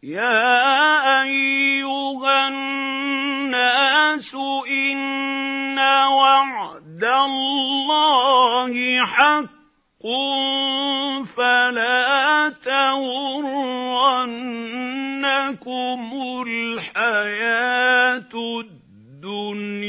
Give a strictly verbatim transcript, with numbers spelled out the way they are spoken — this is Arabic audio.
يَا أَيُّهَا النَّاسُ إِنَّ وَعْدَ اللَّهِ حَقٌّ فَلَا تَغُرَّنَّكُمُ الْحَيَاةُ الدُّنْيَا